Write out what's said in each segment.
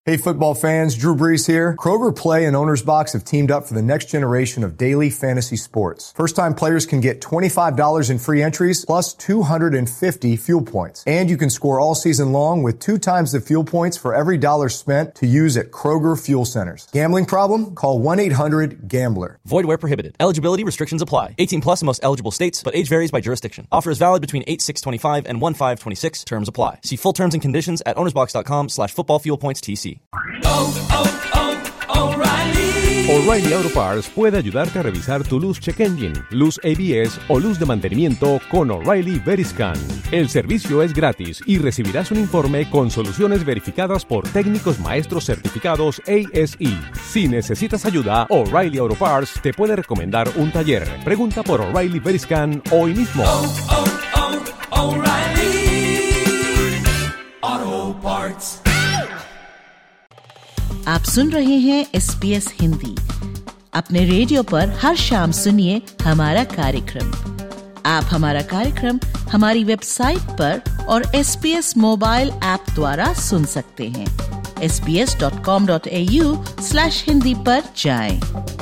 Hey football fans, Drew Brees here. Kroger Play and Owner's Box have teamed up for the next generation of daily fantasy sports. First-time players can get $25 in free entries plus 250 fuel points. And you can score all season long with 2 times the fuel points for every dollar spent to use at Kroger Fuel Centers. Gambling problem? Call 1-800-GAMBLER. Void where prohibited. Eligibility restrictions apply. 18 plus in most eligible states, but age varies by jurisdiction. Offer is valid between 8/6/25 and 1/5/26. Terms apply. See full terms and conditions at ownersbox.com/footballfuelpoints.tc. O'Reilly Auto Parts puede ayudarte a revisar tu luz check engine, luz ABS o luz de mantenimiento con O'Reilly Veriscan. El servicio es gratis y recibirás un informe con soluciones verificadas por técnicos maestros certificados ASE. Si necesitas ayuda, O'Reilly Auto Parts te puede recomendar un taller. Pregunta por O'Reilly Veriscan hoy mismo. O'Reilly Auto Parts. आप सुन रहे हैं SBS Hindi. अपने radio पर हर शाम सुनिए हमारा कार्यक्रम। आप हमारा कार्यक्रम हमारी वेबसाइट पर और SBS मोबाइल ऐप द्वारा सुन सकते हैं। sbs.com.au/hindi पर जाएं।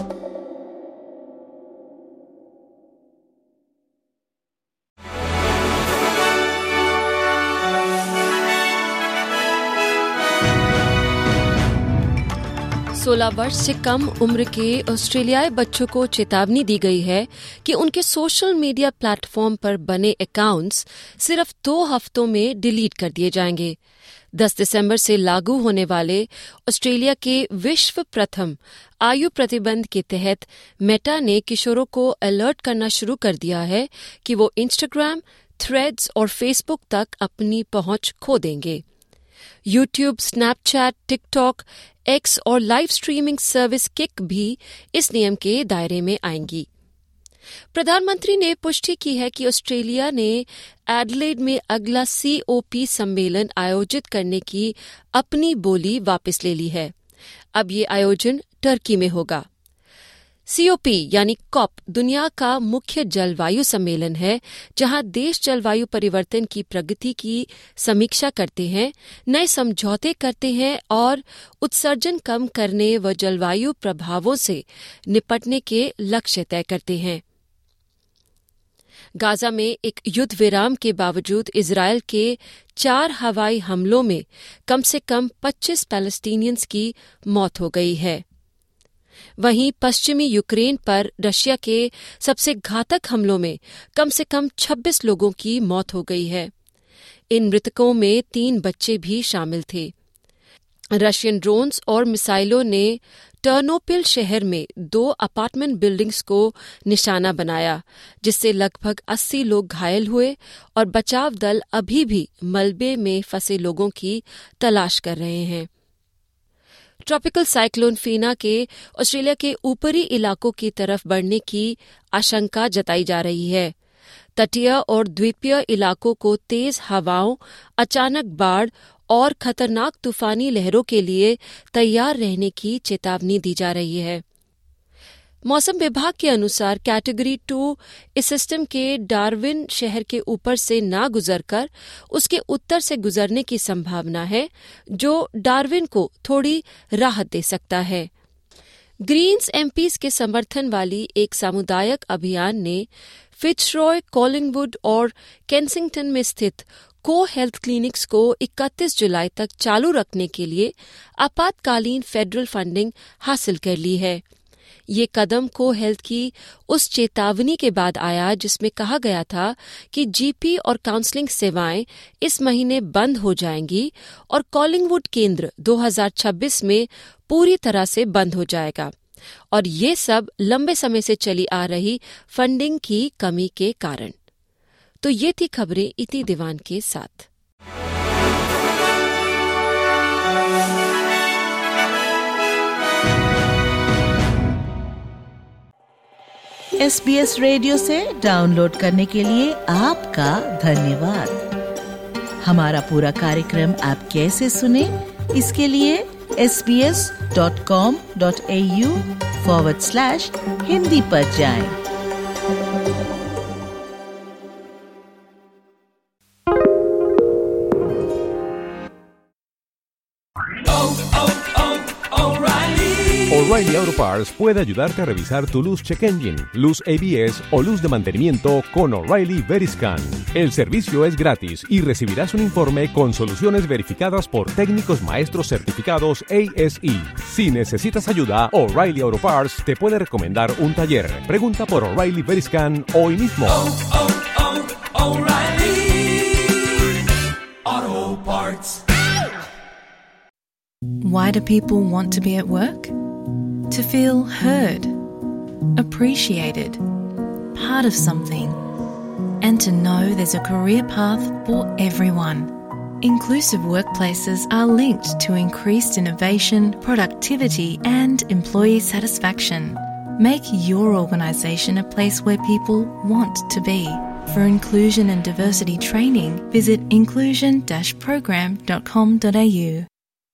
सोलह वर्ष से कम उम्र के ऑस्ट्रेलियाई बच्चों को चेतावनी दी गई है कि उनके सोशल मीडिया प्लेटफॉर्म पर बने अकाउंट्स सिर्फ 2 हफ्तों में डिलीट कर दिए जाएंगे। 10 दिसंबर से लागू होने वाले ऑस्ट्रेलिया के विश्व प्रथम आयु प्रतिबंध के तहत मेटा ने किशोरों को अलर्ट करना शुरू कर दिया है कि वो इंस्टाग्राम, थ्रेड्स और फेसबुक तक अपनी पहुंच खो देंगे। यूट्यूब, स्नैपचैट, टिकटॉक, एक्स और लाइव स्ट्रीमिंग सर्विस किक भी इस नियम के दायरे में आएंगी। प्रधानमंत्री ने पुष्टि की है कि ऑस्ट्रेलिया ने एडलेड में अगला COP सम्मेलन आयोजित करने की अपनी बोली वापस ले ली है। अब ये आयोजन टर्की में होगा। COP यानी COP दुनिया का मुख्य जलवायु सम्मेलन है, जहां देश जलवायु परिवर्तन की प्रगति की समीक्षा करते हैं, नए समझौते करते हैं और उत्सर्जन कम करने व जलवायु प्रभावों से निपटने के लक्ष्य तय करते हैं। गाजा में एक युद्ध विराम के बावजूद इजरायल के 4 हवाई हमलों में कम से कम 25 पैलेस्टीनियंस की मौत हो गई है। वहीं पश्चिमी यूक्रेन पर रशिया के सबसे घातक हमलों में कम से कम 26 लोगों की मौत हो गई है। इन मृतकों में 3 बच्चे भी शामिल थे। रशियन ड्रोन्स और मिसाइलों ने टर्नोपिल शहर में 2 अपार्टमेंट बिल्डिंग्स को निशाना बनाया, जिससे लगभग 80 लोग घायल हुए और बचाव दल अभी भी मलबे में फंसे लोगों की तलाश कर रहे हैं। ट्रॉपिकल साइक्लोन फीना के ऑस्ट्रेलिया के ऊपरी इलाकों की तरफ बढ़ने की आशंका जताई जा रही है। तटीय और द्वीपीय इलाकों को तेज हवाओं, अचानक बाढ़ और खतरनाक तूफानी लहरों के लिए तैयार रहने की चेतावनी दी जा रही है। मौसम विभाग के अनुसार कैटेगरी 2 इस सिस्टम के डार्विन शहर के ऊपर से ना गुजरकर उसके उत्तर से गुजरने की संभावना है, जो डार्विन को थोड़ी राहत दे सकता है। ग्रीन्स MPs के समर्थन वाली एक सामुदायिक अभियान ने फिट्जरॉय, कॉलिंगवुड और केंसिंगटन में स्थित को हेल्थ क्लिनिक्स को 31 जुलाई तक चालू रखने के लिए आपातकालीन फेडरल फंडिंग हासिल कर ली है। ये कदम को हेल्थ की उस चेतावनी के बाद आया जिसमें कहा गया था कि GP और काउंसलिंग सेवाएं इस महीने बंद हो जाएंगी और कॉलिंगवुड केंद्र 2026 में पूरी तरह से बंद हो जाएगा, और ये सब लंबे समय से चली आ रही फंडिंग की कमी के कारण। तो ये थी खबरें इति दीवान के साथ। SBS रेडियो से डाउनलोड करने के लिए आपका धन्यवाद। हमारा पूरा कार्यक्रम आप कैसे सुने, इसके लिए sbs.com.au/hindi पर जाएं। Oh, oh, O'Reilly Auto Parts puede ayudarte a revisar tu luz check engine, luz ABS o luz de mantenimiento con O'Reilly Veriscan. El servicio es gratis y recibirás un informe con soluciones verificadas por técnicos maestros certificados ASE. Si necesitas ayuda, O'Reilly Auto Parts te puede recomendar un taller. Pregunta por O'Reilly Veriscan hoy mismo. O'Reilly Auto Parts. Why do people want to be at work? To feel heard, appreciated, part of something, and to know there's a career path for everyone. Inclusive workplaces are linked to increased innovation, productivity, and employee satisfaction. Make your organisation a place where people want to be. For inclusion and diversity training, visit inclusion-program.com.au.